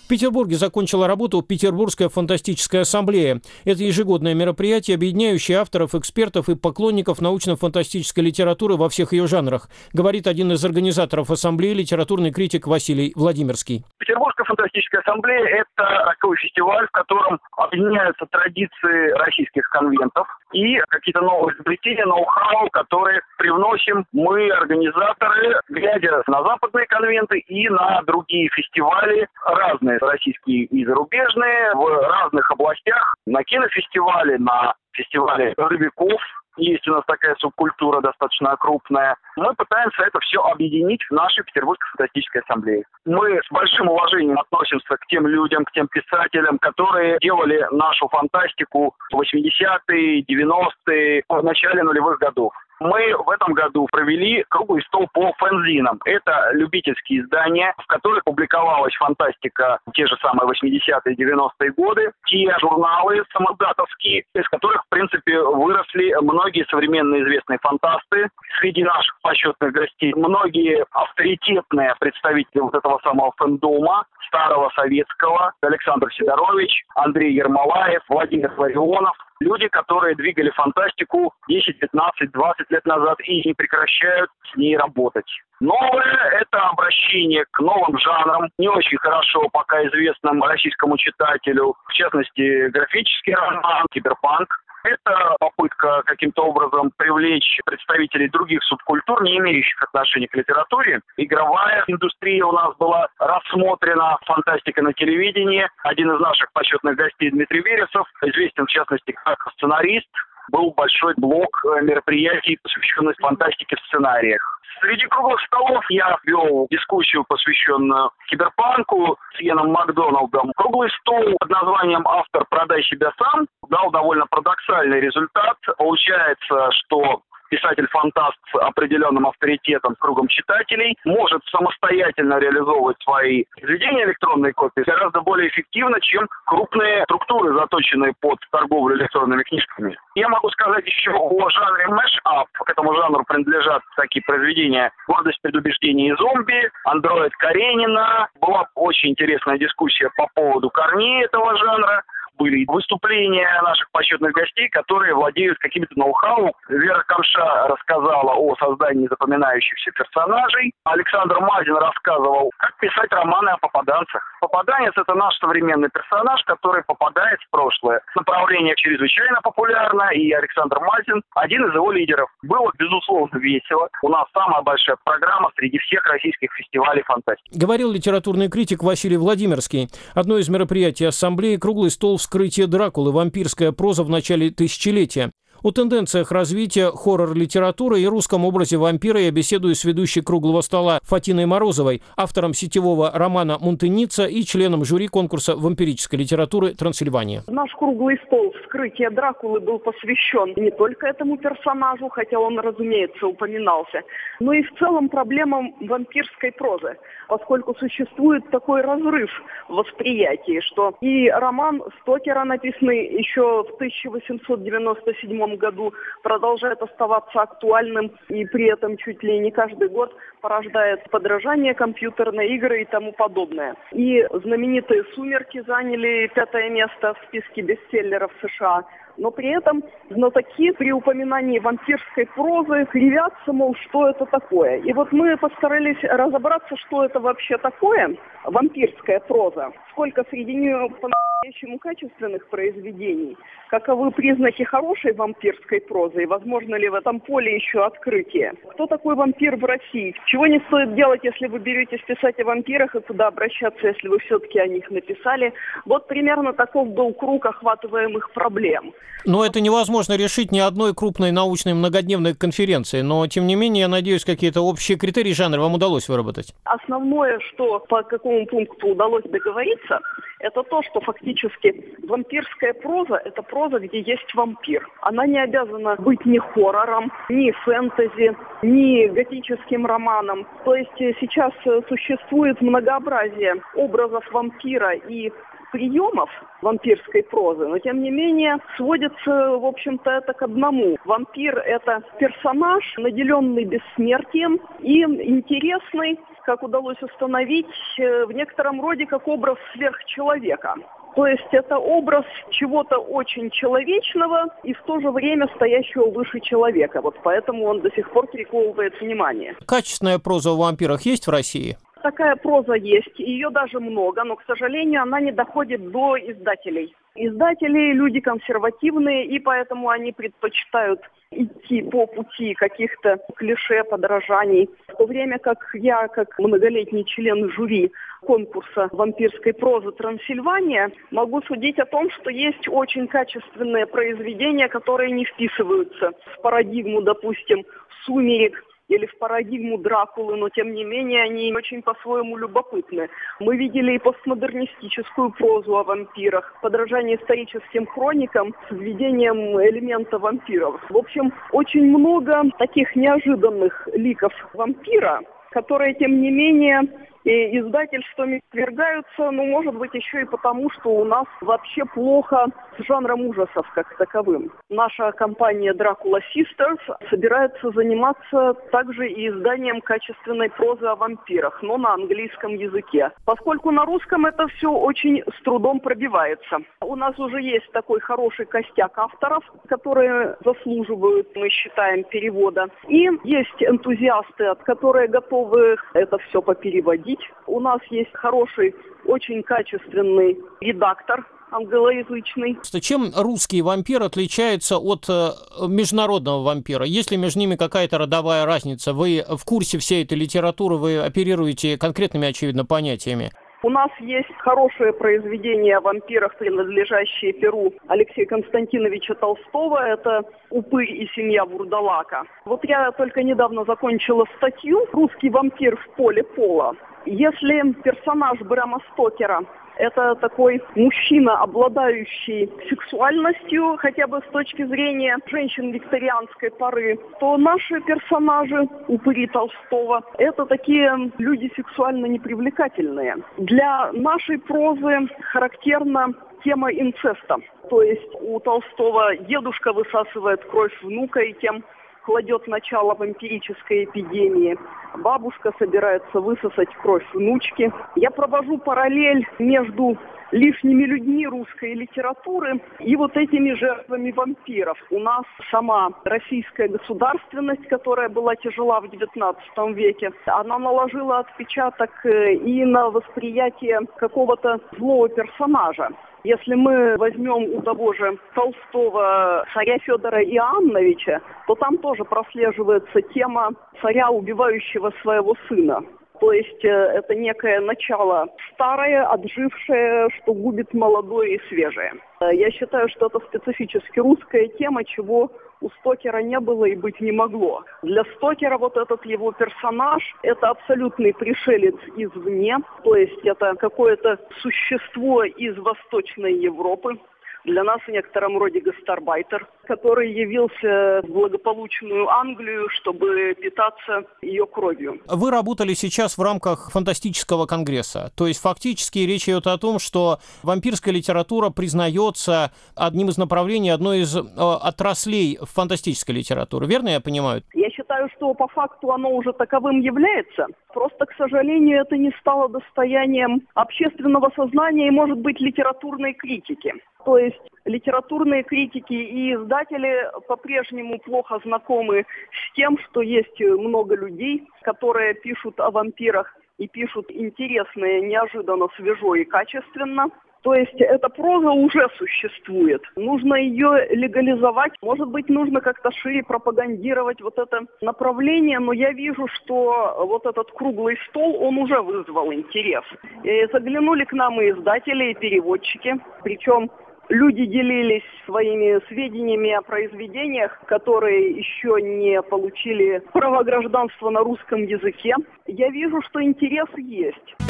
В Петербурге закончила работу Петербургская фантастическая ассамблея. Это ежегодное мероприятие, объединяющее авторов, экспертов и поклонников научно-фантастической литературы во всех ее жанрах, говорит один из организаторов ассамблеи, литературный критик Василий Владимирский. Петербургская фантастическая ассамблея – это такой фестиваль, в котором объединяются традиции российских конвентов и какие-то новые изобретения, ноу-хау, которые привносим мы, организаторы, глядя на западные конвенты и на другие фестивали, разные российские и зарубежные, в разных областях, на кинофестивале, на фестивале рыбаков. Есть у нас такая субкультура достаточно крупная. Мы пытаемся это все объединить в нашей Петербургской фантастической ассамблее. Мы с большим уважением относимся к тем людям, к тем писателям, которые делали нашу фантастику в 80-е, 90-е, в начале нулевых годов. Мы в этом году провели круглый стол по фэнзинам. Это любительские издания, в которых публиковалась фантастика в те же самые 80-е, 90-е годы. Те журналы самоздатовские, из которых, в принципе, выросли многие современные известные фантасты. Среди наших почетных гостей многие авторитетные представители вот этого самого фэндома, старого советского: Александр Сидорович, Андрей Ермолаев, Владимир Ларионов. Люди, которые двигали фантастику 10, 15, 20 лет назад и не прекращают с ней работать. Новое – это обращение к новым жанрам, не очень хорошо пока известным российскому читателю, в частности, графический роман, киберпанк. Это попытка каким-то образом привлечь представителей других субкультур, не имеющих отношения к литературе. Игровая индустрия у нас была рассмотрена, фантастика на телевидении. Один из наших почетных гостей, Дмитрий Вересов, известен в частности как сценарист. Был большой блок мероприятий, посвященных фантастике в сценариях. Среди круглых столов я вел дискуссию, посвященную киберпанку с Иэном Макдоналдом. Круглый стол под названием «Автор, продай себя сам» дал довольно парадоксальный результат. Получается, что писатель-фантаст с определенным авторитетом, с кругом читателей, может самостоятельно реализовывать свои произведения, электронные копии, гораздо более эффективно, чем крупные структуры, заточенные под торговлю электронными книжками. Я могу сказать еще о жанре мэш-ап. К этому жанру принадлежат такие произведения «Гордость, предубеждение и зомби», «Андроид Каренина». Была очень интересная дискуссия по поводу корней этого жанра. Были выступления наших почетных гостей, которые владеют какими-то ноу-хау. Вера Камша рассказала о создании запоминающихся персонажей. Александр Мазин рассказывал, как писать романы о попаданцах. Попаданец – это наш современный персонаж, который попадает в прошлое. Направление чрезвычайно популярно, и Александр Мазин – один из его лидеров. Было, безусловно, весело. У нас самая большая программа среди всех российских фестивалей фантастики. Говорил литературный критик Василий Владимирский. Одно из мероприятий ассамблеи – круглый стол «Вскрытие Дракулы. Вампирская проза в начале тысячелетия». О тенденциях развития хоррор-литературы и русском образе вампира я беседую с ведущей круглого стола Фатиной Морозовой, автором сетевого романа «Мунтеница» и членом жюри конкурса вампирической литературы «Трансильвания». Наш круглый стол «Вскрытие Дракулы» был посвящен не только этому персонажу, хотя он, разумеется, упоминался, но и в целом проблемам вампирской прозы, поскольку существует такой разрыв в восприятии, что и роман Стокера, написанный еще в 1897 году, продолжает оставаться актуальным и при этом чуть ли не каждый год порождает подражание, компьютерные игры и тому подобное. И знаменитые «Сумерки» заняли 5-е место в списке бестселлеров США. Но при этом знатоки при упоминании вампирской прозы кривятся, мол, что это такое. И вот мы постарались разобраться, что это вообще такое, вампирская проза, сколько среди нее по-настоящему качественных произведений, каковы признаки хорошей вампирской прозы и возможно ли в этом поле еще открытие. Кто такой вампир в России? Чего не стоит делать, если вы беретесь писать о вампирах, и куда обращаться, если вы все-таки о них написали? Вот примерно таков был круг охватываемых проблем. Но это невозможно решить ни одной крупной научной многодневной конференции. Но, тем не менее, я надеюсь, какие-то общие критерии жанра вам удалось выработать. Основное, что по какому пункту удалось договориться, это то, что фактически вампирская проза – это проза, где есть вампир. Она не обязана быть ни хоррором, ни фэнтези, ни готическим романом. То есть сейчас существует многообразие образов вампира и приемов вампирской прозы, но тем не менее сводится, в общем-то, это к одному. Вампир – это персонаж, наделенный бессмертием и интересный, как удалось установить, в некотором роде как образ сверхчеловека. То есть это образ чего-то очень человечного и в то же время стоящего выше человека. Вот поэтому он до сих пор приковывает внимание. Качественная проза о вампирах есть в России? Такая проза есть, ее даже много, но, к сожалению, она не доходит до издателей. Издатели – люди консервативные, и поэтому они предпочитают идти по пути каких-то клише, подражаний. В то время как я, как многолетний член жюри конкурса вампирской прозы «Трансильвания», могу судить о том, что есть очень качественные произведения, которые не вписываются в парадигму, допустим, «Сумерек», или в парадигму Дракулы, но тем не менее они очень по-своему любопытны. Мы видели и постмодернистическую прозу о вампирах, подражание историческим хроникам с введением элемента вампиров. В общем, очень много таких неожиданных ликов вампира, которые, тем не менее, издательствами свергаются, но, может быть, еще и потому, что у нас вообще плохо с жанром ужасов как таковым. Наша компания Dracula Sisters собирается заниматься также и изданием качественной прозы о вампирах, но на английском языке. Поскольку на русском это все очень с трудом пробивается. У нас уже есть такой хороший костяк авторов, которые заслуживают, мы считаем, перевода. И есть энтузиасты, которые готовы это все попереводить. У нас есть хороший, очень качественный редактор англоязычный. Чем русский вампир отличается от международного вампира? Есть ли между ними какая-то родовая разница? Вы в курсе всей этой литературы, вы оперируете конкретными, очевидно, понятиями? У нас есть хорошее произведение о вампирах, принадлежащее перу Алексея Константиновича Толстого. Это «Упырь и семья Вурдалака». Вот я только недавно закончила статью «Русский вампир в поле пола». Если персонаж Брэма Стокера – это такой мужчина, обладающий сексуальностью, хотя бы с точки зрения женщин викторианской поры, то наши персонажи, упыри Толстого, это такие люди сексуально непривлекательные. Для нашей прозы характерна тема инцеста. То есть у Толстого дедушка высасывает кровь внука и тем кладет начало вампирической эпидемии. Бабушка собирается высосать кровь внучки. Я провожу параллель между лишними людьми русской литературы и вот этими жертвами вампиров. У нас сама российская государственность, которая была тяжела в XIX веке, она наложила отпечаток и на восприятие какого-то злого персонажа. Если мы возьмем у того же Толстого царя Федора Иоанновича, то там тоже прослеживается тема царя, убивающего своего сына. То есть это некое начало старое, отжившее, что губит молодое и свежее. Я считаю, что это специфически русская тема, чего у Стокера не было и быть не могло. Для Стокера вот этот его персонаж – это абсолютный пришелец извне, то есть это какое-то существо из Восточной Европы. Для нас в некотором роде гастарбайтер, который явился в благополучную Англию, чтобы питаться ее кровью. Вы работали сейчас в рамках фантастического конгресса. То есть фактически речь идет о том, что вампирская литература признается одним из направлений, одной из отраслей фантастической литературы. Верно я понимаю? Я считаю, что по факту оно уже таковым является. Просто, к сожалению, это не стало достоянием общественного сознания и, может быть, литературной критики. То есть литературные критики и издатели по-прежнему плохо знакомы с тем, что есть много людей, которые пишут о вампирах и пишут интересно, неожиданно, свежо и качественно. То есть эта проза уже существует. Нужно ее легализовать. Может быть, нужно как-то шире пропагандировать вот это направление, но я вижу, что вот этот круглый стол, он уже вызвал интерес. И заглянули к нам и издатели, и переводчики. Причем люди делились своими сведениями о произведениях, которые еще не получили право гражданства на русском языке. Я вижу, что интерес есть.